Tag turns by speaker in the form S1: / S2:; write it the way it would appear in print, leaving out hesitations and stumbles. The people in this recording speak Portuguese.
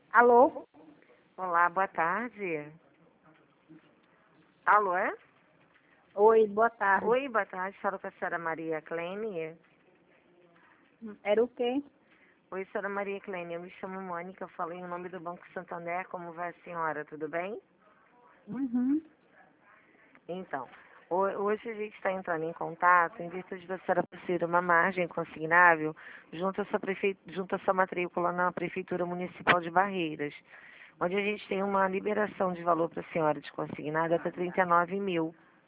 S1: Alô?
S2: Olá, boa tarde. Alô, é?
S1: Oi, boa tarde.
S2: Oi, boa tarde. Falo com a senhora Maria Kleine.
S1: Era o quê?
S2: Oi, senhora Maria Kleine. Eu me chamo Mônica. Eu falo em nome do Banco Santander. Como vai a senhora? Tudo bem?
S1: Uhum.
S2: Então, hoje a gente está entrando em contato em virtude da senhora possuir uma margem consignável junto à sua matrícula na Prefeitura Municipal de Barreiras, onde a gente tem uma liberação de valor para a senhora de consignado até 39 mil.